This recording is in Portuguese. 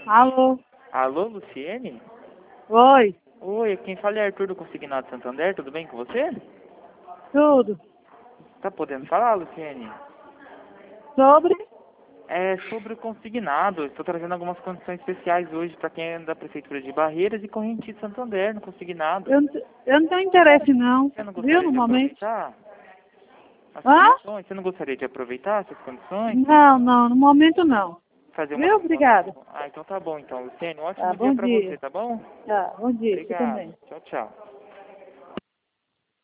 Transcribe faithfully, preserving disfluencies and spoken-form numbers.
Alô? Alô, Luciene? Oi, Oi, quem fala é Arthur do Consignado Santander, tudo bem com você? tudo. Tá podendo falar, Luciene? Sobre? É sobre o consignado, estou trazendo algumas condições especiais hoje para quem é da Prefeitura de Barreiras e corrente de Santander no consignado. Eu, não te- eu não tenho interesse não, Você não viu, gostaria no de momento? aproveitar as Hã? condições? Você não gostaria de aproveitar essas condições? Não, não, no momento não. Fazer uma Viu? Obrigada. simulação? Ah, então tá bom então, Luciene. Um Tá, ótimo dia bom para você, dia. tá bom? Tá, bom dia, você Obrigado. também. Tchau, tchau.